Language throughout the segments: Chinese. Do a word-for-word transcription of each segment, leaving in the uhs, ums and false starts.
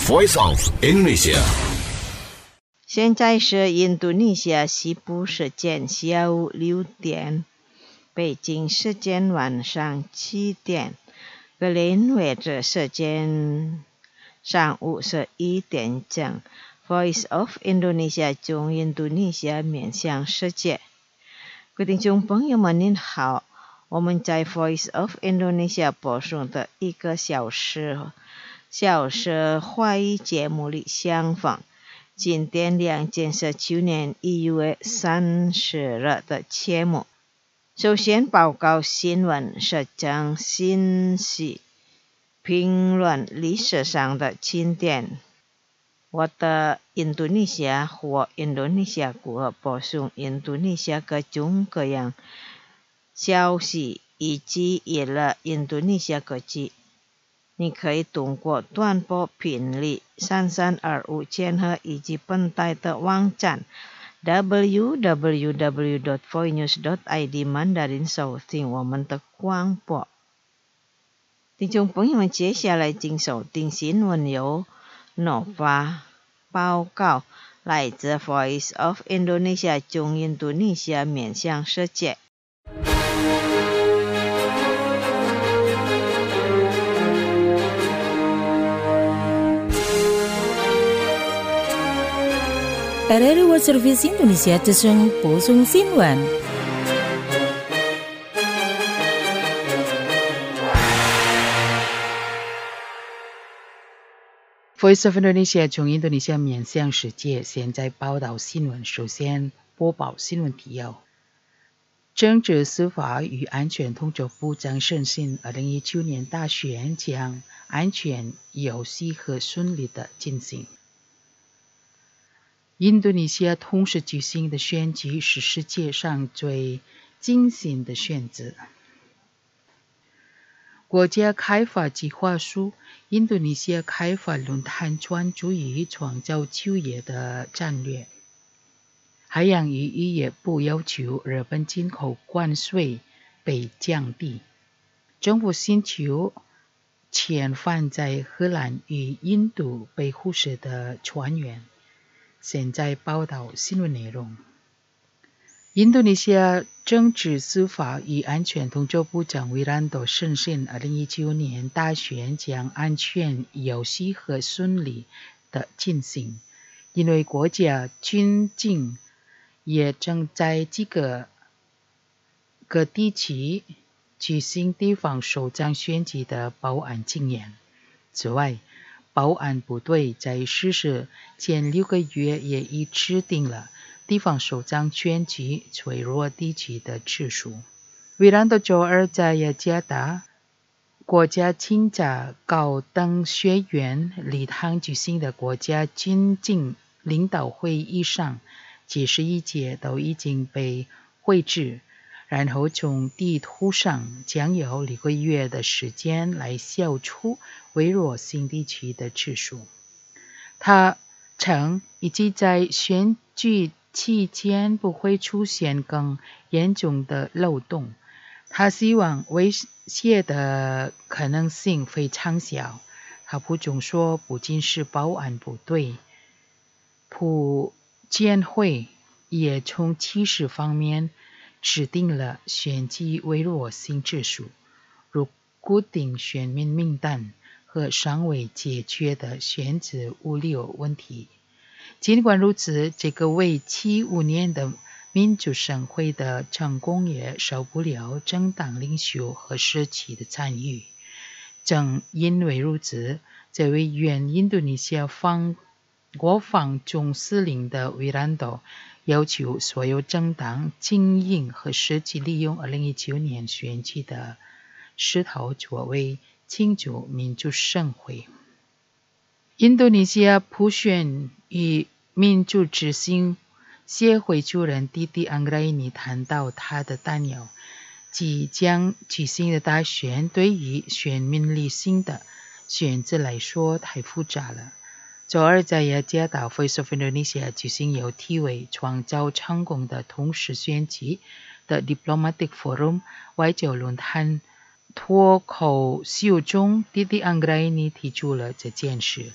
Voice of Indonesia。 现在是印度尼西亚西部时间下午六点，北京时间晚上七点，格林威治时间上午十一点整。Voice of Indonesia 中印度尼西亚面向世界。各位听众朋友们您好，我们在 Voice of Indonesia 播送的一个小时小时华语节目里相逢。今天两件是去年一月三十日的节目。首先报告新闻，是将信息评论历史上的经典。我的印度尼西亚或印度尼西亚国播送印度尼西亚各种各样消息以及娱乐印度尼西亚国际。你可以通过短波频率三三二五千赫以及本台的网站 double-u double-u double-u dot voinews dot i d 曼达林收听我们的广播。听众朋友们，接下来请收听新闻由Nova 报告，来自 Voice of Indonesia 中印度尼西亚面向世界。 R R I World Service Indonesia 之声播送新闻。 Voice of Indonesia 从印度尼西亚面向世界，现在报道新闻。首先播报新闻提要：政治、司法与安全通州部长深信，二零一九年大选将安全、有序和顺利地进行。印度尼西亚同时举行的选举是世界上最精心的选择。国家开发计划书，印度尼西亚开发论坛专注于创造就业的战略。海洋与渔业部要求日本进口关税被降低。政府寻求遣返在荷兰与印度被忽视的船员。现在报道新闻内容。印度尼西亚政治、司法与安全通州部长维兰多深信，二零一九年大选将安全、有序和顺利地进行，因为国家军警也正在几个各地区举行地方首长选举的保安经验。此外，保安部队在实施前六个月也已制定了地方首长选举脆弱地区的次数。维兰多周二在雅加达国家警察高等学院礼堂举行的国家军警领导会议上，这十一届都已经被绘制，然后从地图上将有六个月的时间来消除微弱性地区的次数。他称，以及在选举期间不会出现更严重的漏洞。他希望威胁的可能性非常小。他补充说，不仅是保安部队，普监会也从其实方面制定了选举微弱性指数，如固定选民名单和尚未解决的选举物流问题。尽管如此，这个为期五年的民主盛会的成功也少不了政党领袖和社区的参与。正因为如此，这位原印度尼西亚防国防总司令的维兰多要求所有政党、精英和社区利用二零一九年选举的势头作为庆祝民主盛会。印度尼西亚普选与民主执行协会主任蒂蒂安格莱尼谈到他的担忧，即将举行的大选对于选民理性的选择来说太复杂了。周二在雅加达 Voice of Indonesia 举行有题为创造成功的同时选举的 Diplomatic Forum 外交论坛脱口秀中，蒂蒂安格莱尼提出了这件事。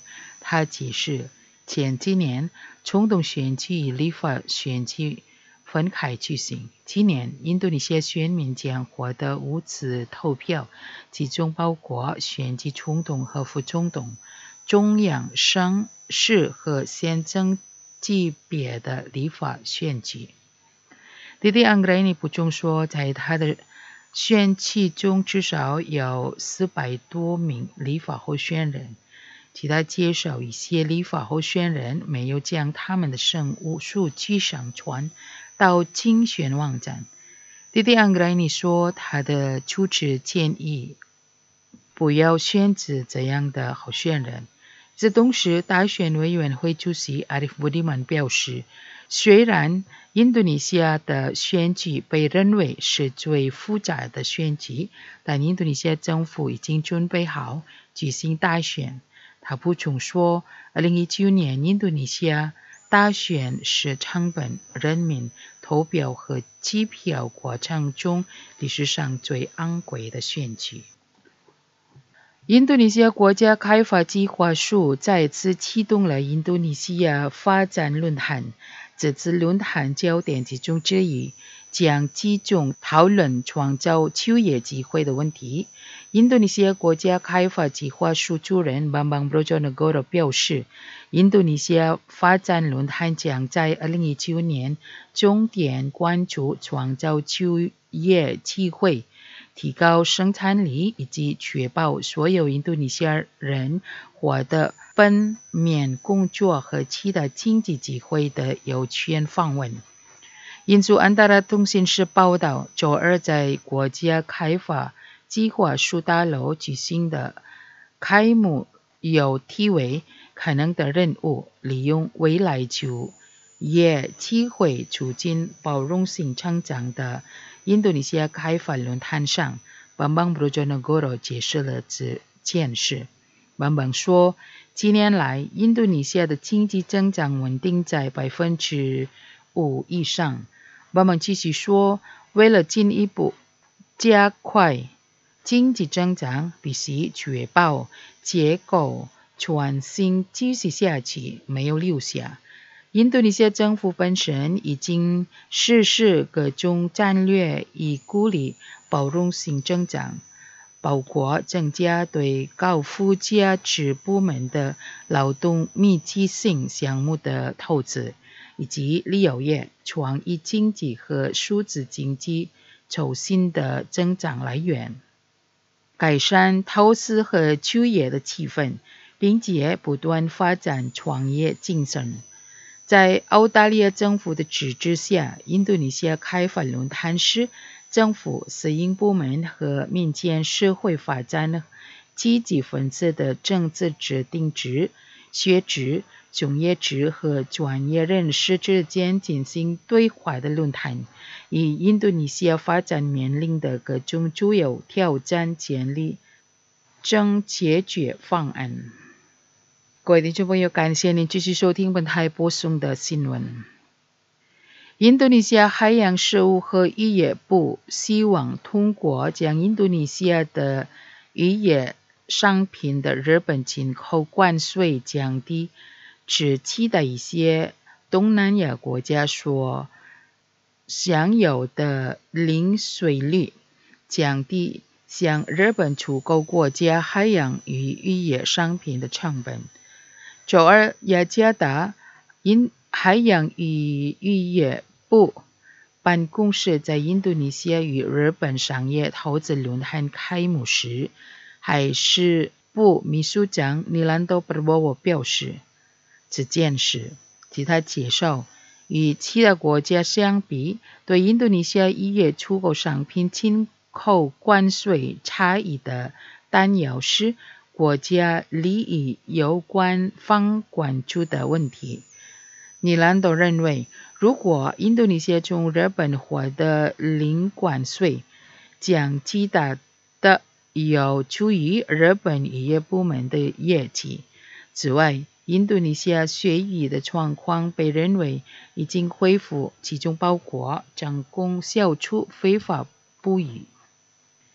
他解释，前几年总统选举与立法选举分开举行，今年印度尼西亚选民将获得五次投票，其中包括选举总统和副总统、中央、省市和县政级别的立法选举。弟弟安格雷尼补充说，在他的选区中至少有四百多名立法候选人。其他介绍一些立法候选人没有将他们的生物数据上传到竞选网站。弟弟安格莱尼说，他的主持建议不要选择这样的候选人。这同时，大选委员会主席阿里夫布迪曼表示，虽然印度尼西亚的选举被认为是最复杂的选举，但印度尼西亚政府已经准备好举行大选。他补充说，二零一九年印度尼西亚大选是成本、人民投票和机票过程中历史上最昂贵的选举。印度尼西亚国家开发计划署再次启动了印度尼西亚发展论坛，这次论坛焦点集中之一将集中讨论创造就业机会的问题。印度尼西亚国家开发计划署主任 Bambang Brojonegoro 表示，印度尼西亚发展论坛将在二零一九年重点关注创造就业机会、提高生产力以及确保所有印度尼西亚人获得本面工作和其他经济机会的有权访问。印度安达拉通讯社报道，周二在国家开发计划署大楼举行的开幕有题为“可能的任务：利用未来就业机会促进包容性成长”的印度尼西亚开发论坛上， Bambang Brojonegoro 解释了这件事。Bambang 说，几年来，印度尼西亚的经济增长稳定在百分之五以上。Bambang 继续说，为了进一步加快经济增长，必须确保结构创新继续下去，没有留下。印度尼西亚政府本身已经实施各种战略以鼓励包容性增长，包括增加对高附加值部门的劳动密集性项目的投资，以及旅游业、创意经济和数字经济重新的增长来源，改善投资和就业的气氛，并且不断发展创业精神。在澳大利亚政府的支持下，印度尼西亚开发论坛是政府、私营部门和民间社会发展积极分子的政治制定者、学者、从业者和专业人士之间进行对话的论坛，以印度尼西亚发展面临的各种主要挑战建立正解决方案。各位听众朋友，感谢您继续收听本台播送的新闻。印度尼西亚海洋事务和渔业部希望通过将印度尼西亚的渔业商品的日本进口关税降低至其他一些东南亚国家所享有的零税率，降低向日本出口国家海洋与渔业商品的成本。周二，雅加达因海洋与渔业部办公室在印度尼西亚与日本商业投资论坛开幕时，海事部秘书长尼兰多·布罗沃表示，这件事，据他介绍，与其他国家相比，对印度尼西亚渔业出口商品进口关税差异的担忧是国家利益有关方关注的问题。尼兰多认为，如果印度尼西亚从日本获得零关税，将极大的有助于日本渔业部门的业绩。此外，印度尼西亚水域的状况被认为已经恢复，其中包括成功消除非法捕鱼。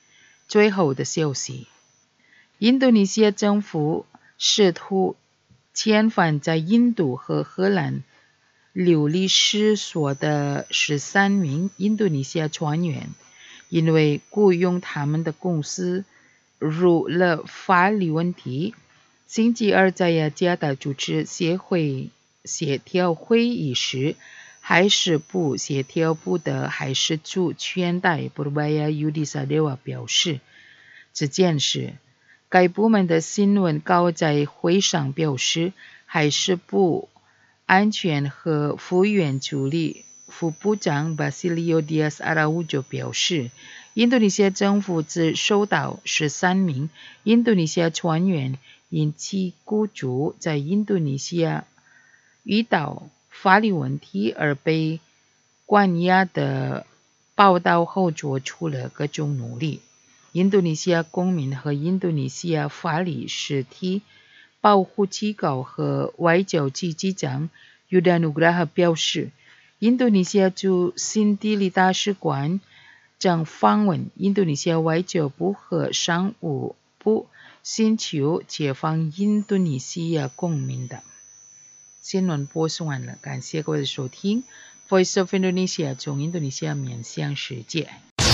最后的消息，印度尼西亚政府试图遣返在印度和荷兰流离失所的十三名印度尼西亚船员，因为雇佣他们的公司入了法律问题。星期二在雅加达主持协会协调会议时，海事部协调部的海事处全代 Purbaya Yudisadewa 表示，这件事该部门的新闻稿在会上表示，海事部安全和副员助理副部长 Basilio Diaz Araujo 表示，印度尼西亚政府只收到十三名印度尼西亚船员因其雇主在印度尼西亚遇到法律问题而被关押的报道后做出了各种努力。印度尼西亚公民和印度尼西亚法律实体保护机构和外交局局长 Yudanugraha 表示，印度尼西亚驻新德里大使馆正访问印度尼西亚外交部和商务部，寻求解放印度尼西亚公民的。新闻播送完了，感谢各位的收听。Voice of Indonesia 从印度尼西亚面向世界。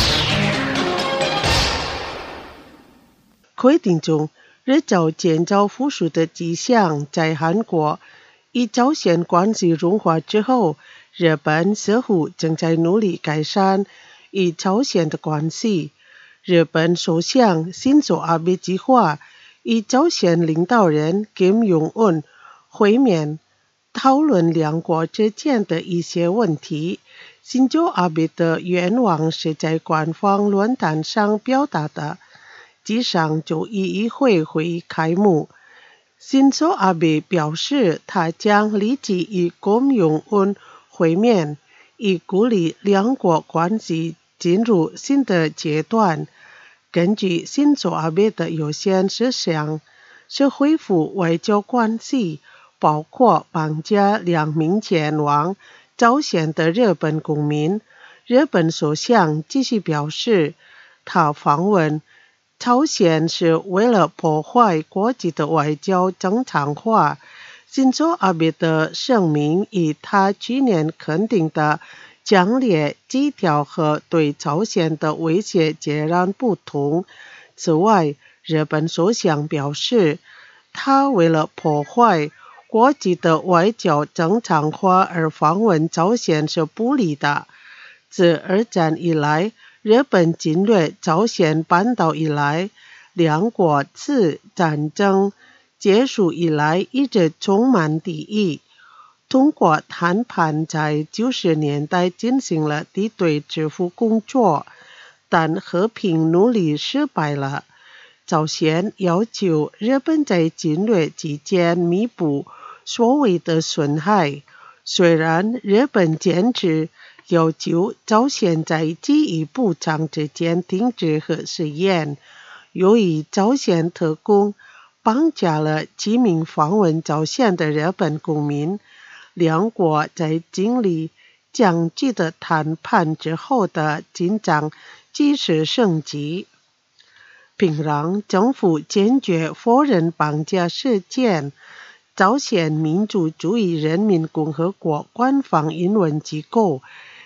各位听众，日朝建交复苏的迹象在韩国。以朝鲜关系融化之后，日本似乎正在努力改善与朝鲜的关系。日本首相新佐阿贝计划与朝鲜领导人金正恩会面，讨论两国之间的一些问题。新佐阿贝的愿望是在官方论坛上表达的，即上周一议会会议开幕。新佐阿贝表示，他将立即与金正恩会面，以鼓励两国关系进入新的阶段。根据新佐阿贝的优先事项是恢复外交关系，包括绑架两名前往朝鲜的日本公民。日本首相继续表示，他访问朝鲜是为了破坏国际的外交正常化。新佐阿贝的声明与他去年肯定的强烈基调和对朝鲜的威胁截然不同。此外，日本首相表示，他为了破坏国际的外交正常化而访问朝鲜是不利的。自二战以来，日本侵略朝鲜半岛以来，两国自战争结束以来一直充满敌意。通过谈判在九十年代进行了敌对支付工作，但和平努力失败了。朝鲜要求日本在侵略期间弥补所谓的损害，虽然日本坚持要求朝鲜在记忆补偿之间停止核试验。由于朝鲜特工绑架了七名访问朝鲜的日本公民，两国在经历僵局的谈判之后的紧张继续升级。平壤政府坚决否认绑架事件。朝鲜民主主义人民共和国官方英文机构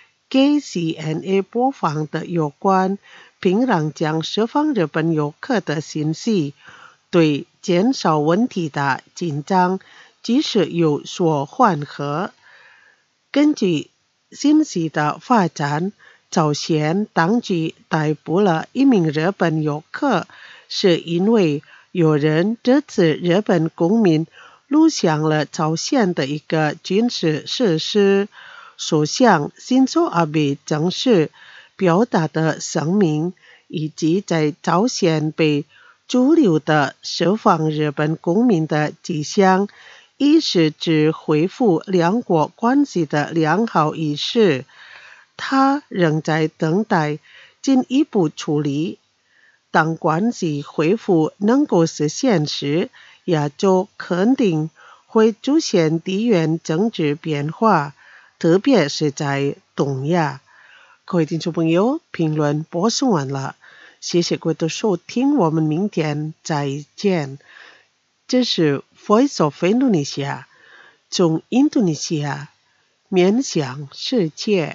K C N A 播放的有关平壤将释放日本游客的信息，对减少问题的紧张即使有所缓和。根据信息的发展，朝鲜当局逮捕了一名日本游客，是因为有人指责日本公民录像了朝鲜的一个军事设施。首相新佐阿贝正式表达的声明，以及在朝鲜被驻留的释放日本公民的迹象，亦是指恢复两国关系的良好仪式。他仍在等待进一步处理。当关系恢复能够实现时，亚洲肯定会出现地缘政治变化，特别是在东亚。各位听众朋友，评论播送完了，谢谢各位的收听，我们明天再见。这是 Voice of Indonesia 从印度尼西亚面向世界。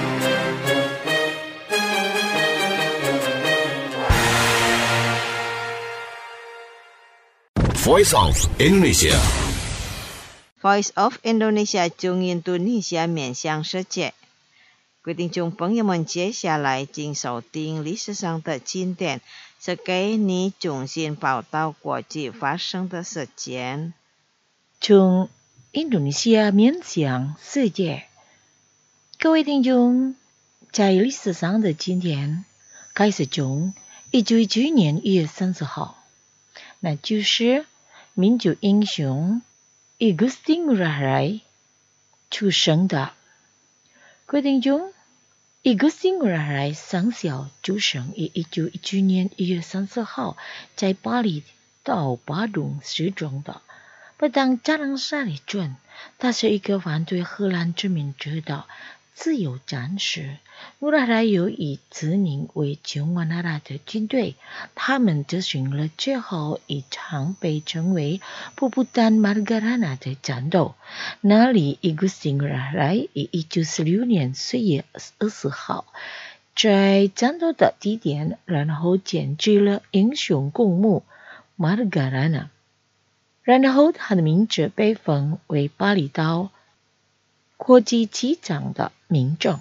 Voice of Indonesia Voice of Indonesia 从印度尼西亚面向世界。各位听众朋友们，接下来请收听历史上的经典，是给你重新报道国际发生的事件。 从印度尼西亚面向世界，各位听众，在历史上的今天开始从一九一九年一月三十号，那就是民族英雄 Igusti Ngurah Rai 出生的。各位听众 ，Igusti Ngurah Rai 上校出生于一九一九年一月三十号，在巴厘岛巴东失踪的。不当加朗沙里镇，他是一个反对荷兰殖民者的自由战士。Ngurah Rai 有以子民为中华那拉的军队，他们执行了最后一场被称为普布丹马尔加拉纳的战斗。那里 Igusti Ngurah Rai 于一九四六年四月二十号在战斗的地点，然后建制了英雄公墓马尔加拉纳，然后他的名字被封为巴厘岛国际机场的民众。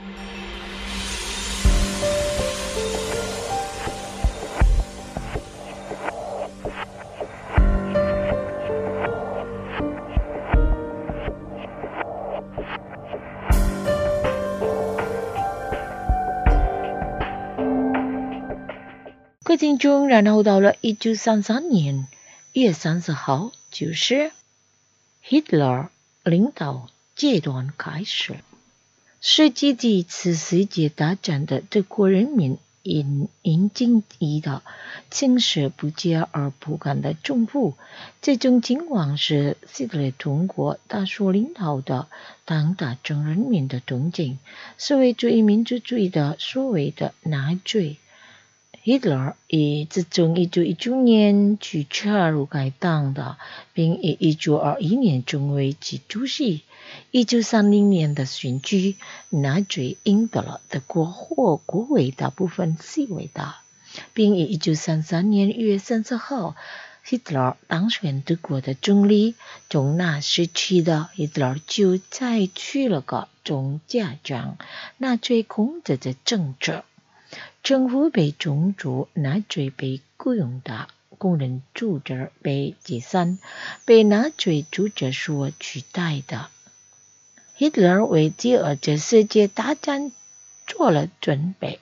各位听众，然后到了一九三三年一月三十号，就是 Hitler 领导阶段开始。世纪第一次世界大战的德国人民因因经济的形势不佳而不甘的政府，这种情况是希特勒通过他所领导的党大众人民的动静，社会主义民主主义的所谓的纳粹。Hitler 以自从一九一九年去加入该党的，并于一九二一年成为其主席。一九三零年的选举，纳粹赢得了德国或国会大部分席位的，并于一九三三年一月三十号，希特勒当选德国的总理。从那时起的 Hitler 就采取了各种假装纳粹控制的政策。政府被种族，纳粹被雇佣的工人组织被解散，被纳粹组织所取代的。希特勒为第二次世界大战做了准备。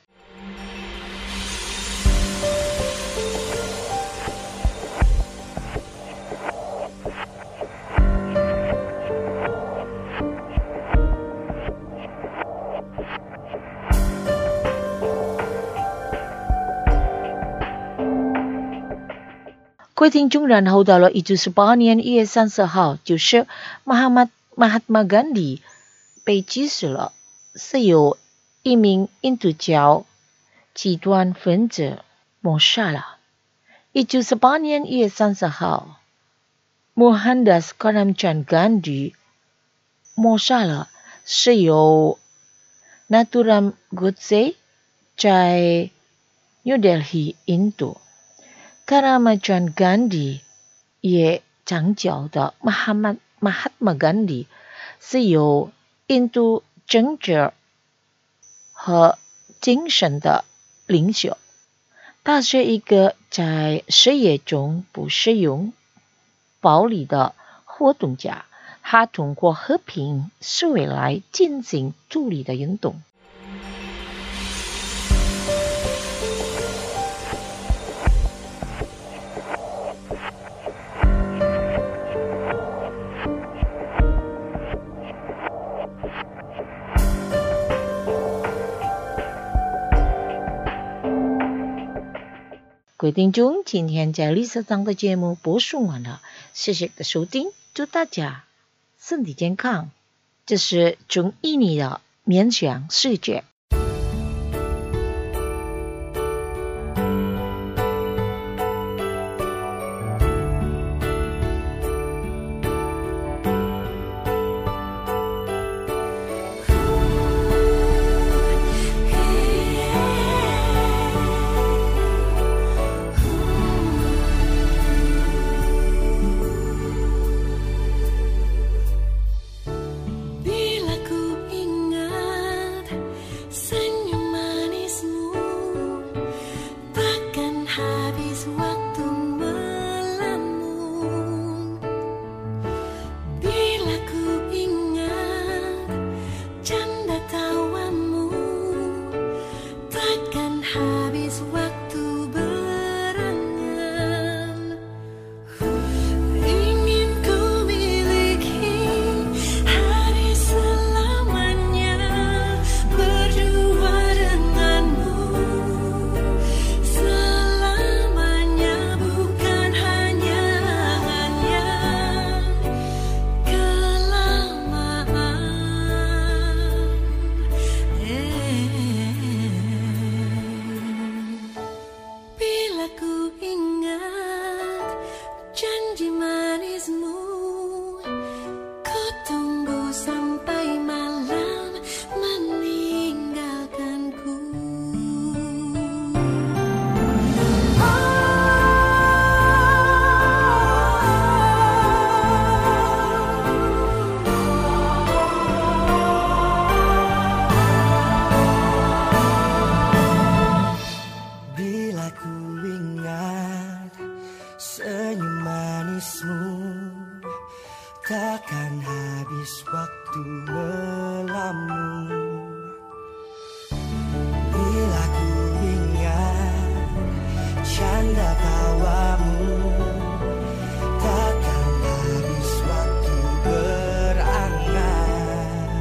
各位听众，然后到了一九四八年一月三十号，就是马哈马马哈马甘地被击死了，是由一名印度教极端分子谋杀了。一九四八年一月三十号，穆罕达斯卡拉赞甘地谋杀了，是由Nathuram Godse在 New Delhi 印度。Karamchand Gandhi 也长脚的 Mahatma Mahatma Gandhi 是由印度政治和精神的领袖，他是一个在事业中不使用暴力的活动家，他通过和平思维来进行独立的运动。各位听众，今天在历史上的节目播送完了，谢谢的收听，祝大家身体健康。这是从印尼的面向世界。 Senyum manismu takkan habis waktu melamun. Bila ku ingat canda tawamu, takkan habis waktu berangan.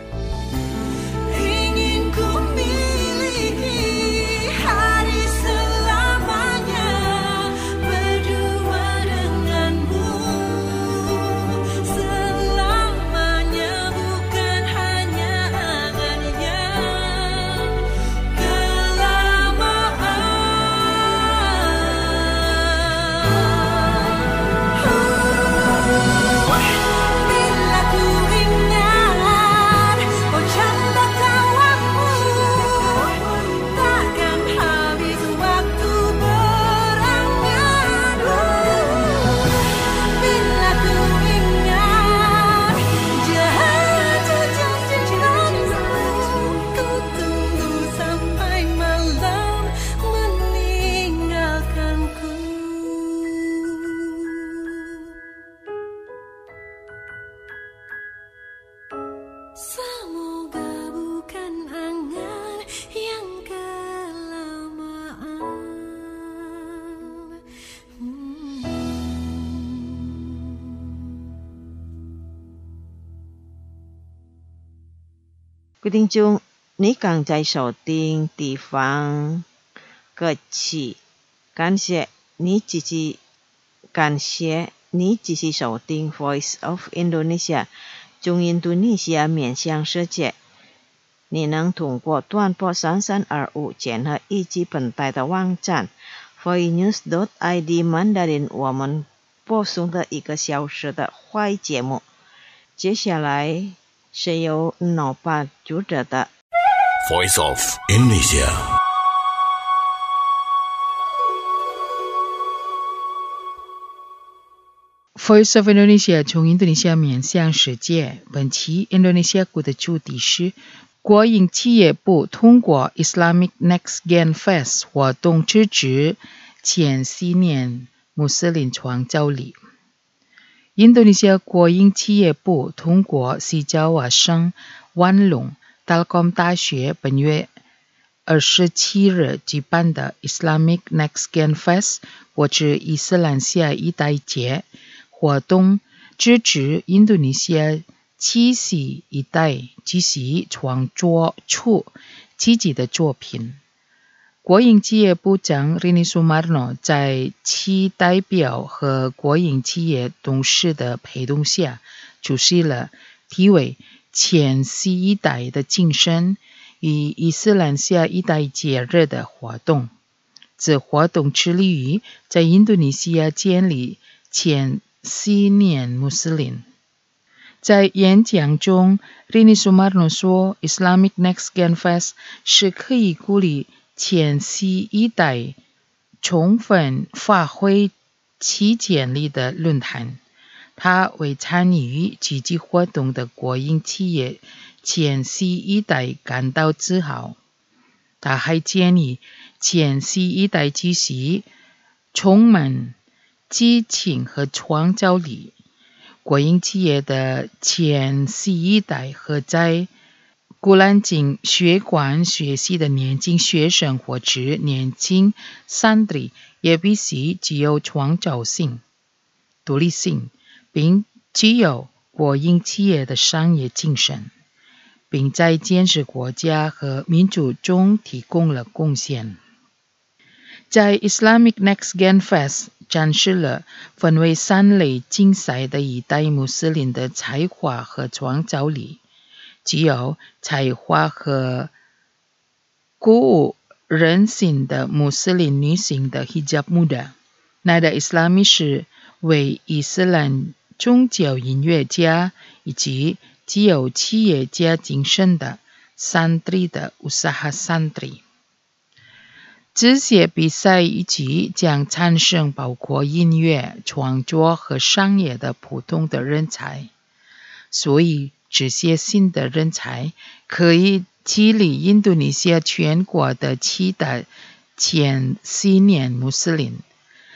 Ingin ku miliki hari selamanya berdua denganmu, selamanya bukan hanya angan yang Bila ku ingat oh canda tawamu, takkan habis waktu berangan. Bila ku ingat jatuh janjimu, ku tunggu sampai malam meninggalkanku. Semoga bukan angan yang kelamaan. Hmm. Quý thính chung, ní càng chạy sầu tiên địa phương cơ chỉ cảm謝ní chỉ chỉ感謝你继续收听 Voice of Indonesia 中印度尼西亚面向世界。你能通过短波三三二五检核以及本台的网站 voinews dot I D Mandarin 我们播送的一个小时的坏节目。接下来是由脑爸主持的 Voice of Indonesia。 Voice of Indonesia 从印度尼西亚面向世界。本期 Indonesia 股的主题是国营企业部通过 Islamic Next Gen Fest 活动支持前四年穆斯林创造力。印度尼西亚国营企业部通过西爪哇省万隆 Telkom 大学本月二十七日举办的 Islamic Next Gen Fest 或者伊斯兰下一代节活动，支持印度尼西亚七十一代继续创作出积极的作品。国营企业部长 Rini Sumarno 在其代表和国营企业董事的陪同下，出席了题为前十一代的精神与伊斯兰下一代节日的活动。此活动致力于在印度尼西亚建立前十年穆斯林。在演讲中 Rini Sumarno 说 Islamic Next Gen Fest 是可以鼓励前十一代充分发挥其潜力的论坛。他为参与积极活动的国营企业前十一代感到自豪。他还建议前十一代继续充满激情和创造力。国营企业的前十一代和在古兰经学馆学习的年轻学生或者年轻santri也必须具有创造性、独立性，并具有国营企业的商业精神，并在建设国家和民主中提供了贡献。在 Islamic Next Gen Fest 展示了分为三类竞赛的一代穆斯林的才华和创造力，具有才华和鼓舞人心的穆斯林女性的 hijab muda。Nada Islami 是为伊斯兰宗教音乐家以及具有企业家精神的 santri 的 usaha santri。这些比赛以及将产生包括音乐、创作和商业的普通的人才，所以这些新的人才可以激励印度尼西亚全国的其他前十年穆斯林。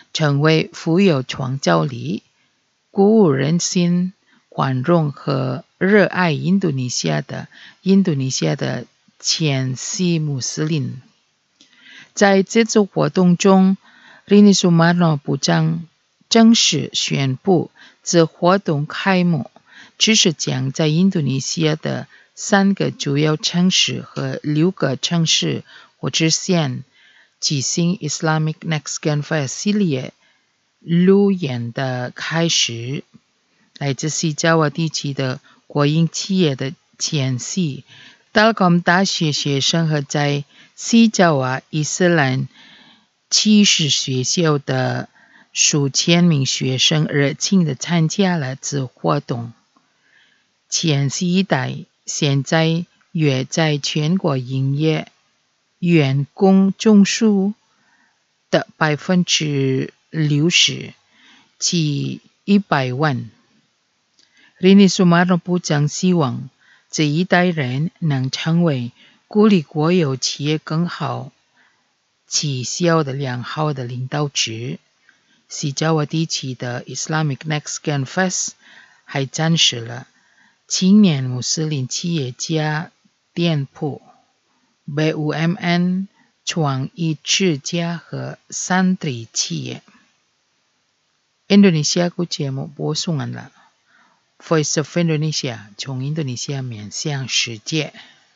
成为富有创造力、鼓舞人心、宽容和热爱印度尼西亚的印度尼西亚的前西穆斯林。在这次活动中，Rini Sumarno部长正式宣布，这活动开幕只是将在印度尼西亚的三个主要城市和六个城市或之县举行 Islamic Next Gen Fest 系列路演的开始。来自西爪哇地区的国营企业的前夕， Telkom 大学学生和在西爪哇伊斯兰启示学校的数千名学生热情地参加了这活动。前夕一代现在约在全国营业员工总数的百分之六十，即一百万。Rini Sumarno部长希望这一代人能成为鼓励国有企业更好绩效的良好的领导者。西爪哇地区的 Islamic Next Gen Fest 还展示了青年穆斯林企业家店铺、B U M N 创意之家和santri企业。Indonesia 股节目播送完了。Voice of Indonesia 从印度尼西亚面向世界。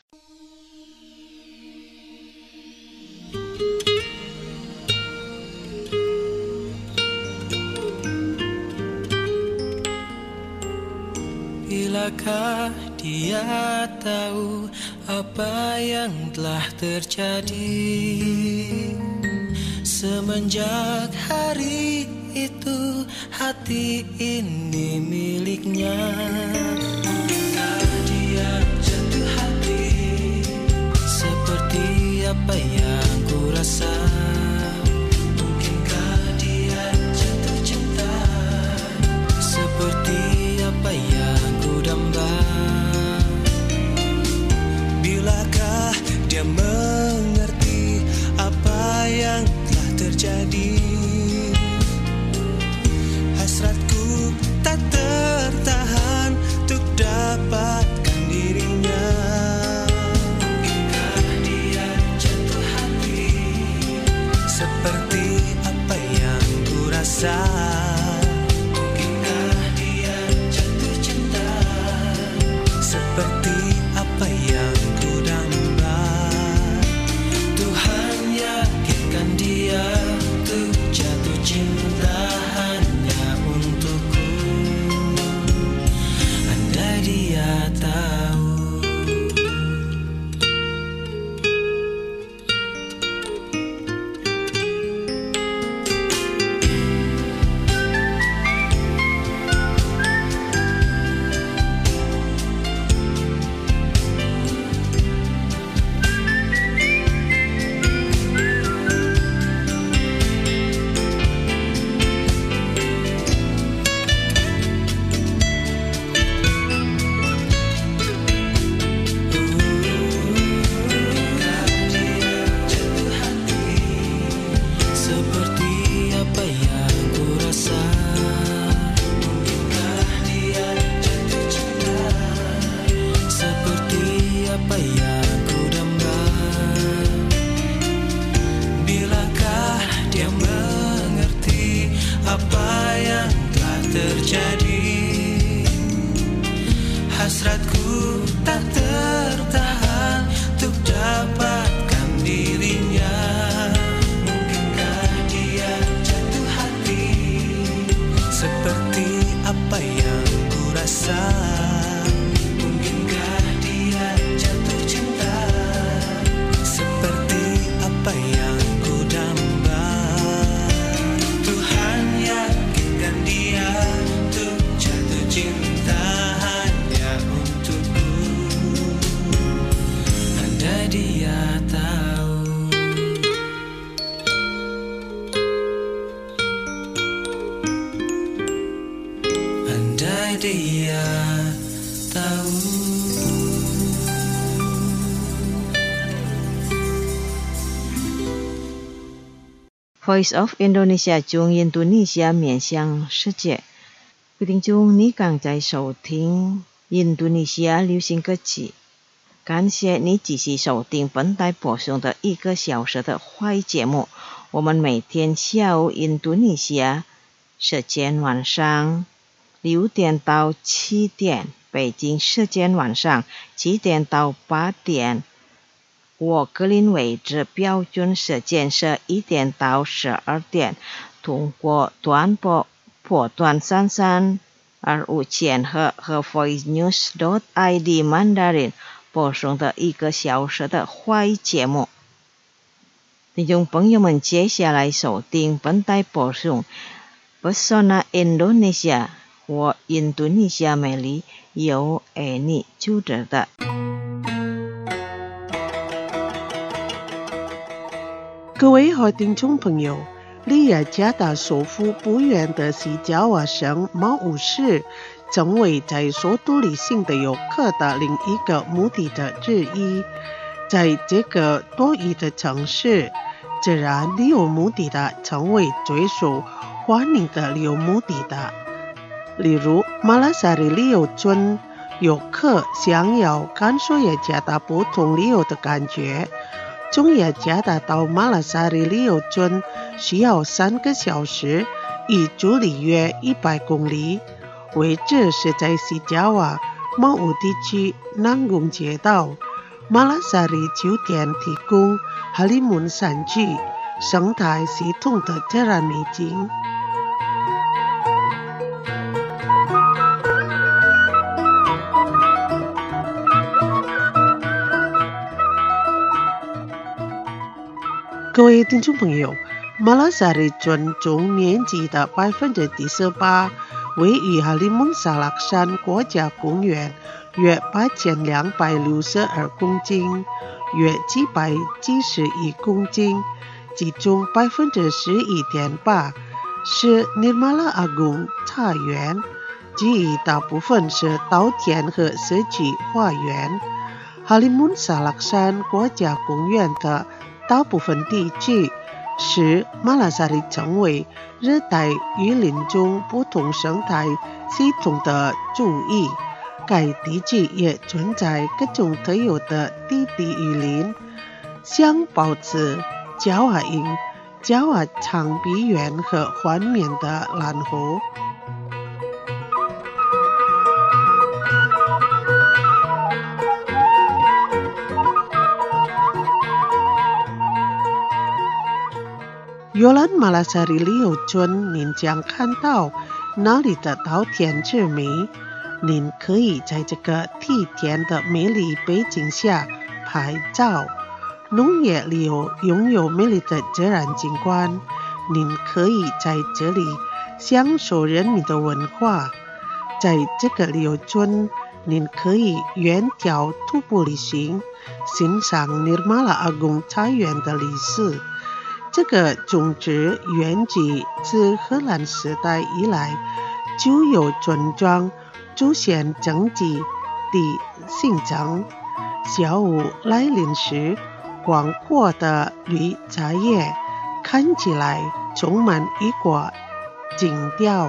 Bilakah dia tahu apa yang telah terjadi semenjak hari itu hati ini miliknya. Mungkinkah dia jatuh hati seperti apa yang ku rasa? Mungkinkah dia jatuh cinta seperti apa yang ku damba? Bilakah dia mengerti apa yang telah terjadi? Hasratku tak tertahan untuk dapatkan dirinya. Mungkinkah dia jatuh hati seperti apa yang ku rasa? Mungkinkah dia jatuh cinta seperti apa yang ku damba? Tuhan yakinkan dia untuk jatuh cinta hanya untukku. Andai dia tahu. Hasratku tak tertahan untuk dapatkan dirinya. Mungkinkah dia jatuh hati seperti apa yang ku rasa? Mungkinkah dia jatuh cinta seperti apa yang ku damba? Tuhan yakinkan dia untuk jatuh cinta hanya untukku. Andai dia tahu. Andai dia tahu. Voice of Indonesia 中印度尼西亚面向世界。各位听众，你刚在收听印度尼西亚流行歌曲，感谢你继续收听本台播送的一个小时的华语节目。我们每天下午印度尼西亚时间晚上六点到七点，北京时间晚上七点到八点。我格林威治标准时间是一点到十二点，通过短波波段三三二五千赫和 voice news dot I D Mandarin 播送的一个小时的华语节目。听众朋友们，接下来收听本台播送 Pesona Indonesia 或印度尼西亚美丽，由 Annie 主持的。 各位好听众朋友，离雅加达首府不远的西爪哇省毛武市，成为在首都旅行的游客的另一个目的地之一。在这个多雨的城市，自然旅游目的地成为最受欢迎的旅游目的地。例如马拉萨里旅游村，游客想要感受雅加达不同旅游的感觉。从雅加达到马拉萨里旅游村需要三个小时，以距离约一百公里。位置是在西爪哇毛武地区南宫街道。马拉萨里酒店提供哈里门山区生态系统的自然美景。各位听众朋友，马拉萨里村总面积的百分之第十八位于哈里蒙萨拉山国家公园，约八千两百六十二公顷，约七百七十一公顷，其中百分之十一点八是尼玛拉阿贡茶园，其余大部分是稻田和社区花园。哈里蒙萨拉山国家公园的大部分地区是马拉萨里成为热带雨林中不同生态系统的注意。该地区也存在各种特有的低地雨林，像保持、爪哇营、爪哇长鼻猿和环缅的蓝湖。游览马拉萨里旅游村，您将看到那里的稻田之美。您可以在这个梯田的美丽背景下拍照。农业旅游拥有美丽的自然景观，您可以在这里享受人民的文化。在这个旅游村，您可以远眺徒步旅行，欣赏尼玛拉阿贡茶园的历史。这个种植园自自荷兰时代以来就有村庄出现整齐地形成。下午来临时，广阔的绿茶叶看起来充满一股情调。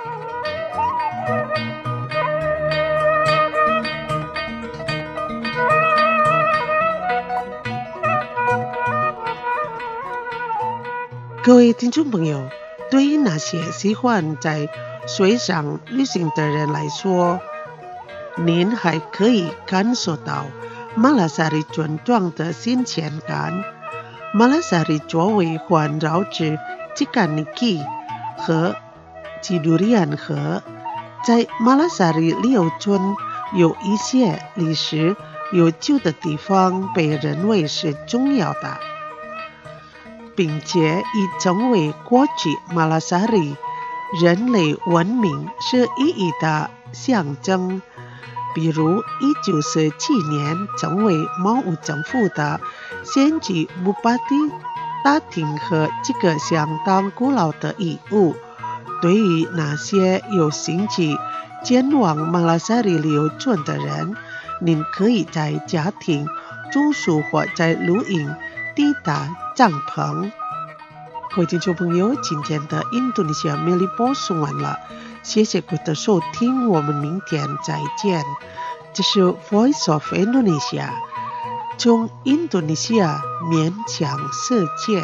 各位听众朋友，对于那些喜欢在水上旅行的人来说，您还可以感受到马拉萨里村庄的新鲜感。马拉萨里周围环绕着吉甘尼基和吉杜里安河。在马拉萨里旅游村有一些历史悠久的地方被认为是重要的，并且已成为过去马拉萨里人类文明是意义的象征。比如一九四七年成为毛武政府的先居布巴蒂大厅和几个相当古老的遗物。对于那些有兴趣前往马拉萨里旅游村的人，您可以在家庭住宿或在露营地搭帐篷。 各位听众朋友，今天的印度尼西亚魅力播送完了，谢谢各位的收听，我们明天再见。这是 Voice of Indonesia， 从印度尼西亚面向世界。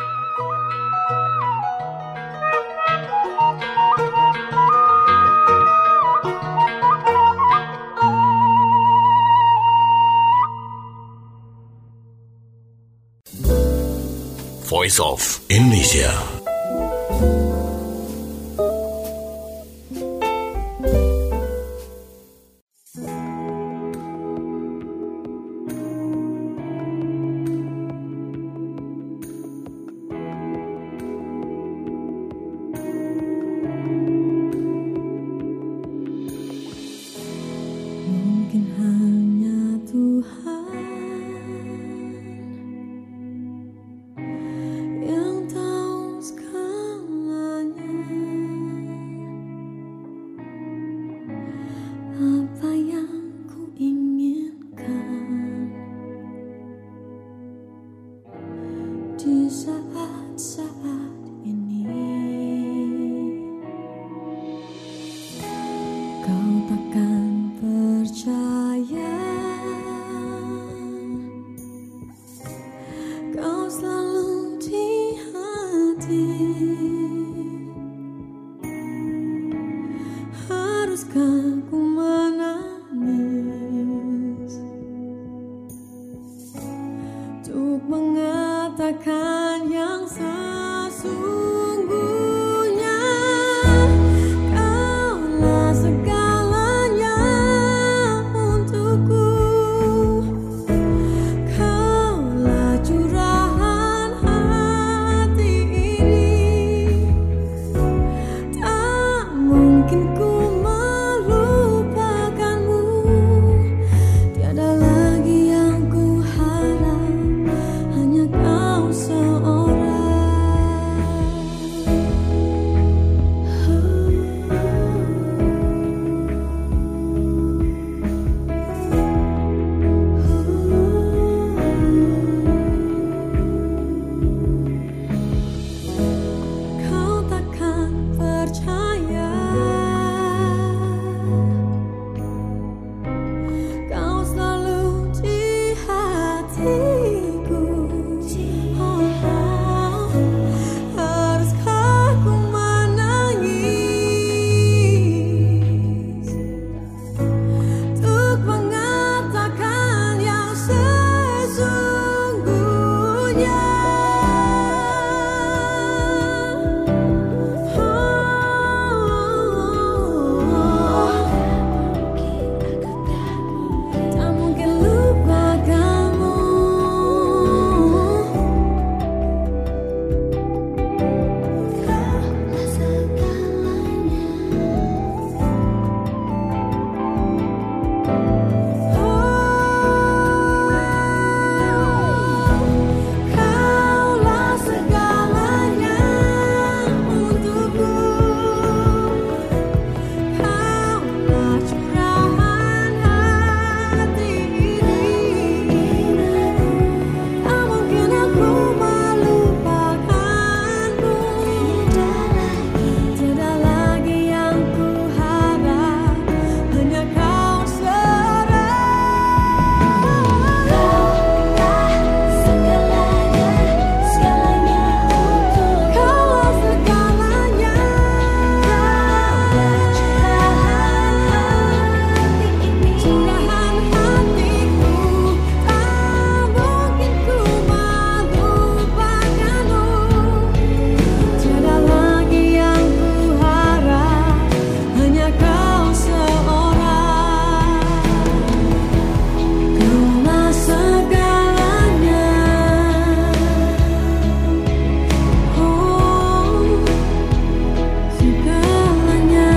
Voice of Indonesia. Mungkin hanya Tuhan yang tahu segalanya, apa yang ku inginkan di saat-saat ini. Kau takkan percaya, kau selalu di hati. Haruskah ku menangis untuk mengatakan yang sesungguhnya? Kaulah segalanya untukku, kaulah curahan hati ini. Tak mungkin ku melupakanmu, tiada lagi yang ku harap, hanya kau seorang. Kau takkan percaya, kau selalu di hatiku. Oh, haruskah ku menangis untuk mengatakan yang sesungguhnya? Tak mungkin lupakanmu, kaulah segalanya. Kaulah segalanya untukku, kaulah curahan hati ini. Tak mungkin aku melupakanmu, tiada lagi yang ku harap, hanya kau seorang. Kaulah segalanya, segalanya untukku. Kaulah segalanya, kaulah curahan hati ini. Curahan hatiku, tak mungkin ku melupakanmu, tiada lagi yang ku harap, hanya kau seorang. Kaulah segalanya, oh segalanya.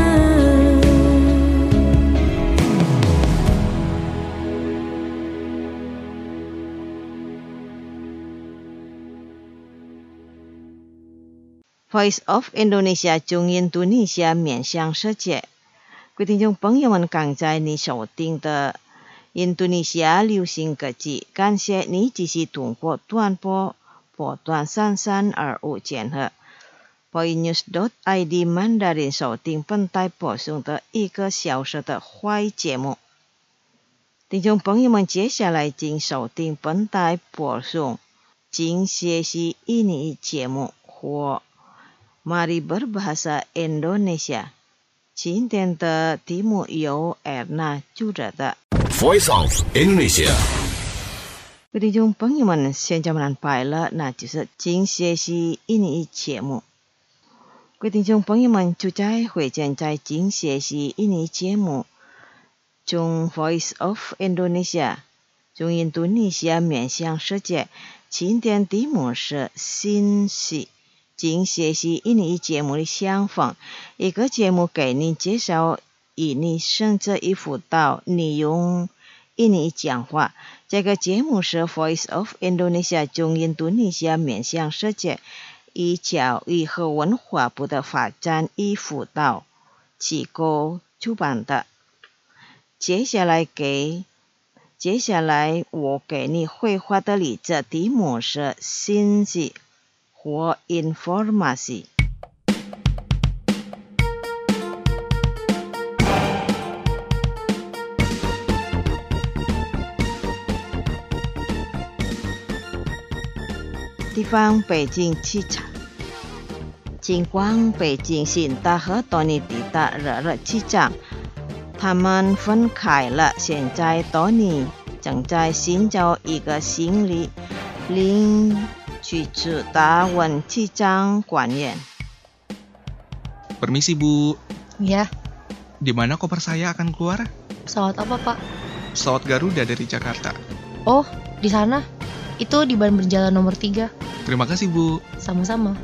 Voice of Indonesia 中印度尼西亚面向世界。各位听众朋友们，刚才你收听的印度尼西亚流行歌曲，感谢你继续通过短波波段三三二五千赫。Boynews dot I D 曼达林收听本台播送的一个小时的坏节目。听众朋友们，接下来请收听本台播送请学习印尼语节目或 Mari Berbahasa Indonesia。今天的题目由 Erna 主持的。 Voice of Indonesia。 听众朋友们，现在安排了，那就是请学习印尼语节目。各位听众朋友们，就在会见在请学习印尼语节目中 Voice of Indonesia 中印度尼西亚面向世界。今天题目是信息。请学习印尼语节目的相仿，一个节目给你介绍印尼甚至一辅导你用印尼语讲话。这个节目是 Voice of Indonesia 中印度尼西亚面向世界以教育和文化部的发展与辅导机构出版的。接下来给接下来我给你绘画的例子，题目是信息或 informasi。 地方北京机场，经过北京新大和多尼迪的热热机场，他们分开了。现在多尼正在寻找一个行李领去至达文机场官员。 Permisi Bu, Ya, di mana koper saya akan keluar? pesawat apa Pak? Pesawat Garuda dari Jakarta. Oh, di sana. Itu di ban berjalan nomor tiga. Terima kasih Bu. Sama-sama.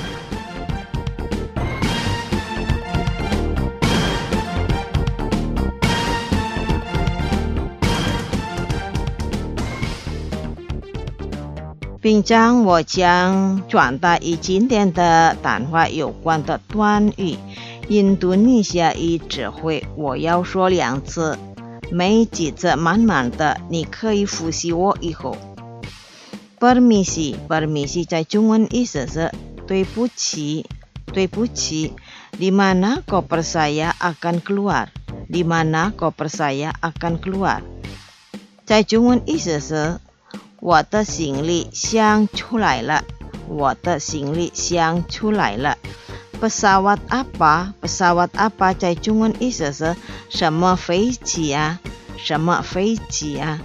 并将我将转达与今天的谈话有关的短语。印度尼西亚语只会，我要说两次，每几次慢慢的，你可以复习我以后。Permisi permisi 在中文意思是对不起，对不起。Di mana koper saya akan keluar? Di mana koper saya akan keluar? 在中文意思是我的行李箱出来了，我的行李箱出来了。Pesawat apa? Pesawat apa 在中文意思是什么飞机啊？什么飞机啊？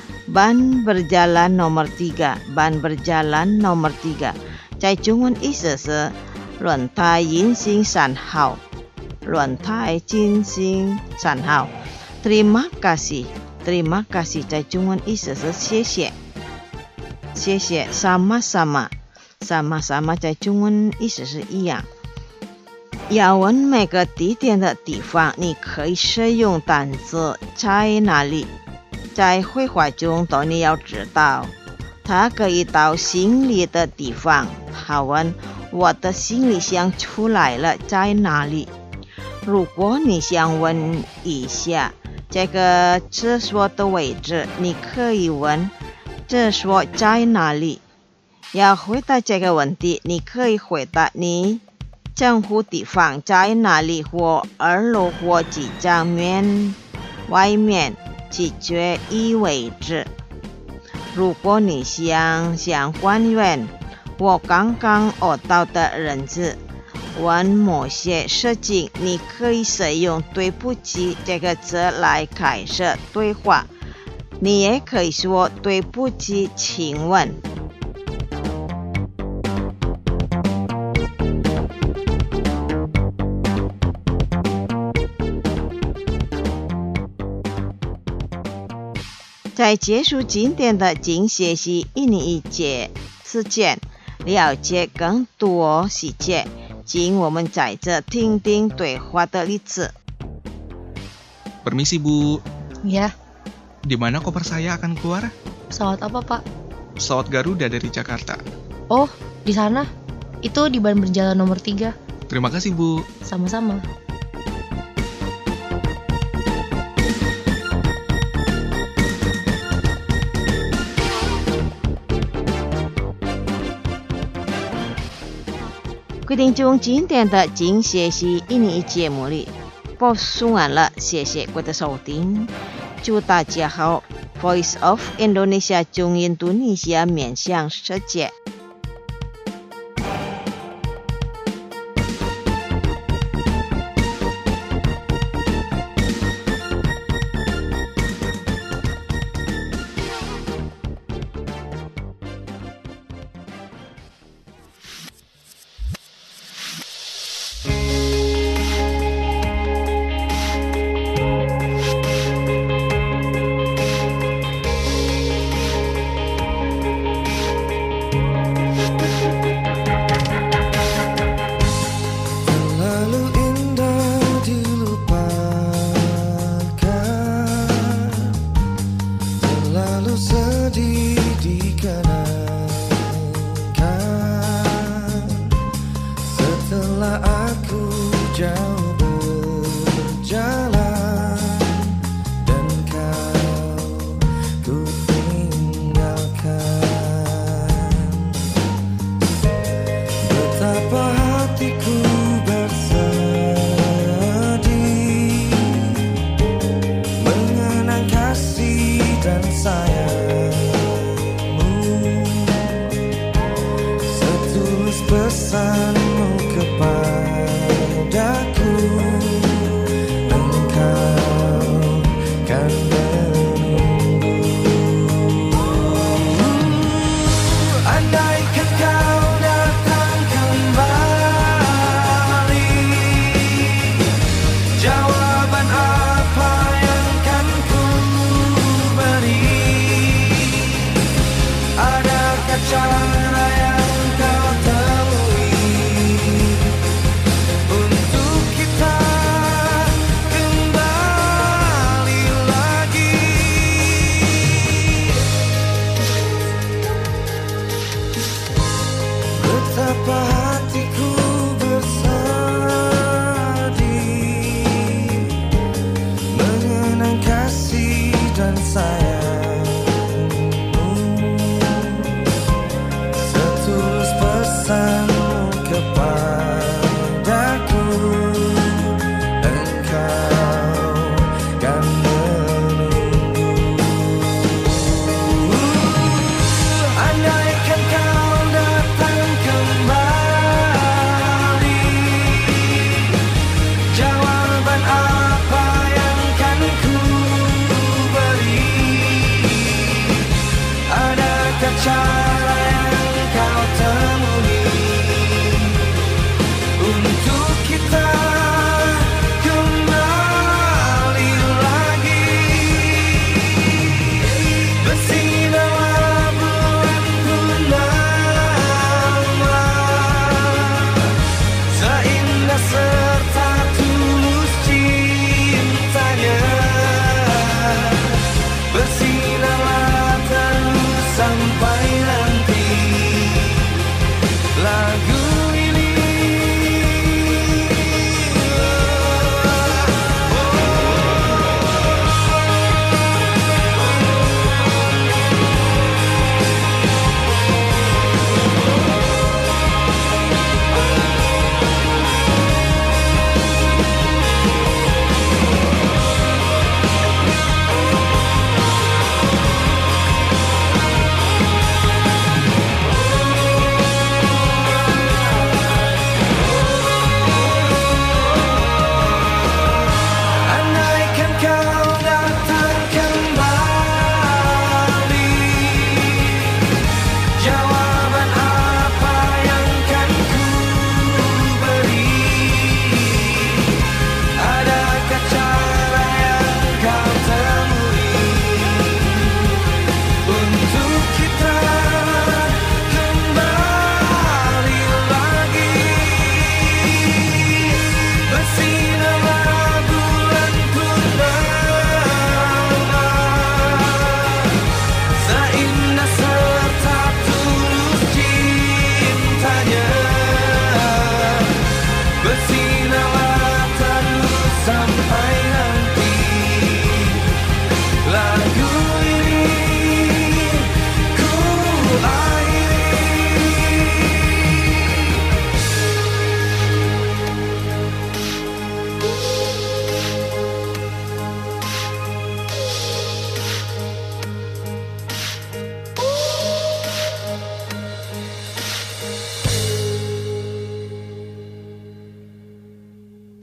Ban berjalan nomor tiga, ban berjalan nomor tiga 在中文意思是轮胎运行三号，轮胎运行三号。Terima kasih, terima kasih 在中文意思是谢谢。 谢谢 sama-sama sama-sama 在中文意思是一样。要问每个地点的地方，你可以使用单词在哪里。在绘画中，多尼要知道他可以到行李的地方。他问我的行李箱出来了，在哪里？如果你想问一下这个厕所的位置，你可以问厕所在哪里？要回答这个问题，你可以回答你政府地方在哪里，或二楼或机场面外面，取决于位置。如果你想向官员或刚刚얻到的人士问某些事情，你可以使用对不起这个词来开始对话。你也可以说对不起，请问。在结束今天的精学习印尼语节之前，了解更多细节，请我们在这听听对话的例子。 Permisi Bu, Ya, di mana koper saya akan keluar? pesawat apa Pak? Pesawat Garuda dari Jakarta. Oh, di sana. Itu di ban berjalan nomor tiga. Terima kasih Bu. Sama-sama. 规定中今天的精学习印尼节目里播送完了，谢谢各位的收听，祝大家好。Voice of Indonesia 中印度尼西亚面向世界。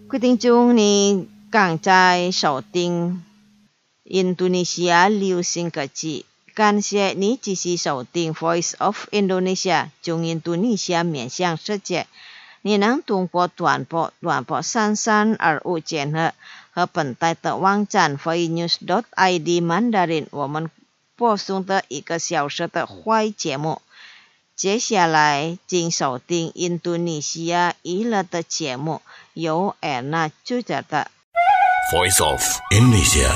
各位听众，你刚在收听印度尼西亚流行歌曲，感谢你继续收听 Voice of Indonesia 中印度尼西亚面向世界。你能通过短波、短波三三二五千赫和本台的网站 voinews dot I D Mandarin， 我们播送的一个小时的华语节目。接下来请收听印度尼西亚娱乐的节目，由 Erna 主持的 Voice of Indonesia。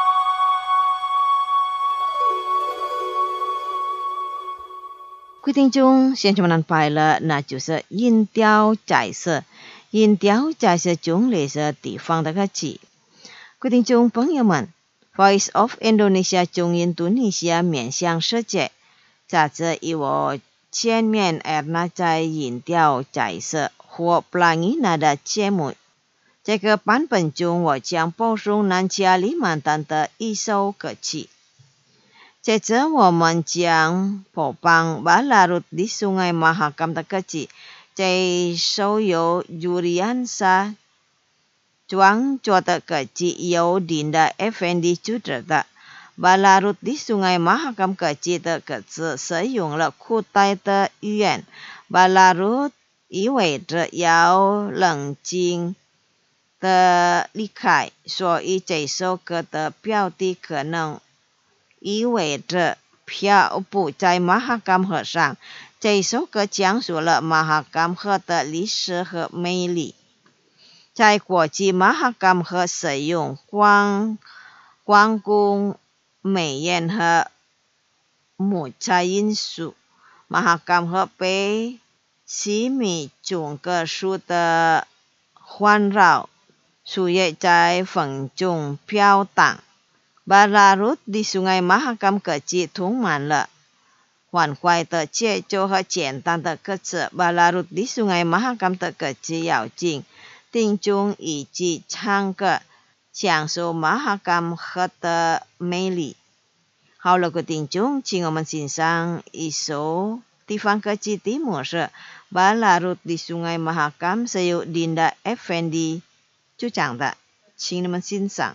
各位听众，现在我们拍了，那就是音调在色，音调在色中类似地方的歌曲。各位听众朋友们 ，Voice of Indonesia 中印度尼西亚面向世界，在这以我前面 Erna 在音调在色或 pelangi nada 节目，这个版本中我将播送南加里曼丹的一首歌曲。接着我们将播放 Balarut di Sungai Mahakam 的歌曲，这首由 Juliansa 创作的歌曲由 Dinda Effendi 主持的。Balarut di Sungai Mahakam 歌曲的歌词使用了古代的语言 ，Balarut 意味着要冷静的离开，所以这首歌的标题可能意味着漂浮在马哈甘河上。这首歌讲述了马哈甘河的历史和魅力。在过去，马哈甘河使用光光cung美颜和木材因素，马哈甘河被七米整个树的环绕，树叶在风中飘荡。Balarut di Sungai Mahakam 歌曲充满了欢快的节奏和简单的歌词。Balarut di Sungai Mahakam 的歌曲邀请听众一起唱歌，享受马哈甘河的魅力。好了，各位听众，请我们欣赏一首地方歌曲，题目是 Balarut di Sungai Mahakam， 是由 Dinda Effendi 主唱的，请你们欣赏。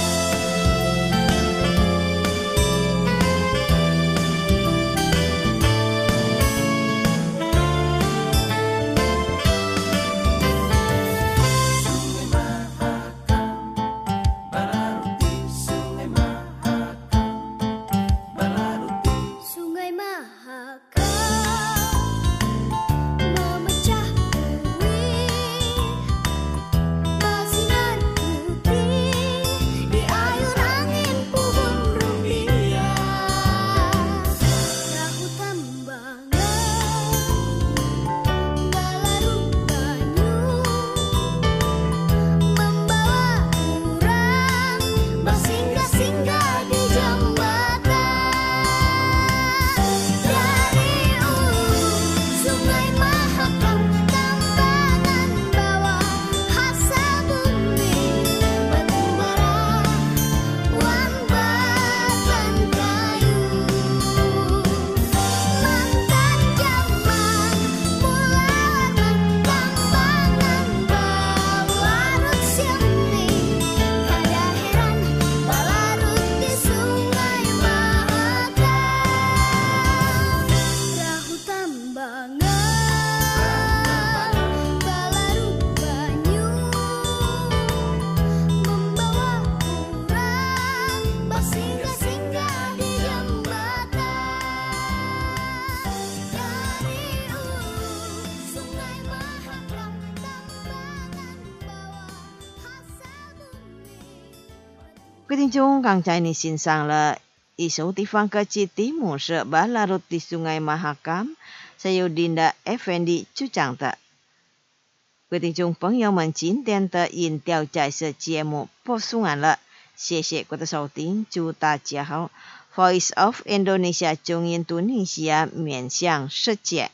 各位听众，刚才你欣赏了一首地方歌曲，题目是 Balarut di Sungai Mahakam， 是由 Dinda Effendi 主唱的。各位听众朋友们，今天的音调在色节目播送完了，谢谢各位的收听，祝大家好。Voice of Indonesia 中印度尼西亚面向世界。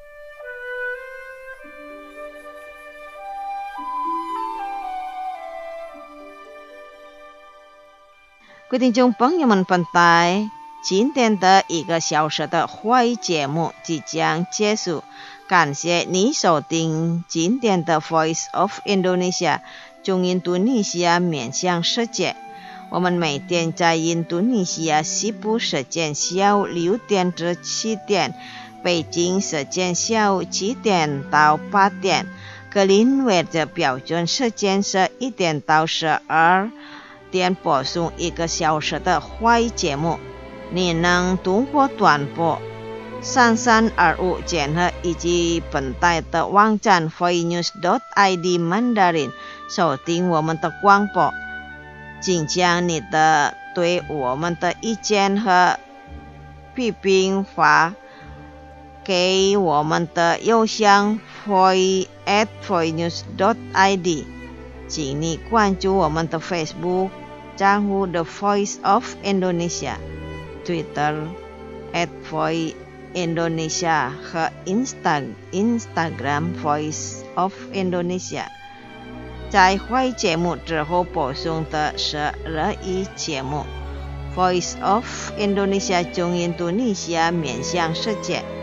各位听众朋友们，本台今天的一个小时的华语节目即将结束， 感谢你收听今天的 Voice of Indonesia 中印度尼西亚面向世界。我们每天在印度尼西亚西部时间下午六点至七点，北京时间下午七点到八点，格林威治标准时间是一点到十二点播送一个小时的华语节目。你能通过短波三三二五键合以及本台的网站 voinews dot i d Mandarin 收听我们的广播，请将你的对我们的意见和批评发给我们的邮箱 voice at voinews dot i d， 请你关注我们的 Facebook 账户 The Voice of Indonesia，Twitter at voice Indonesia 和 Insta Instagram Voice of Indonesia。 在华语节目之后播送的是日语节目 Voice of Indonesia 中印度尼西亚面向世界。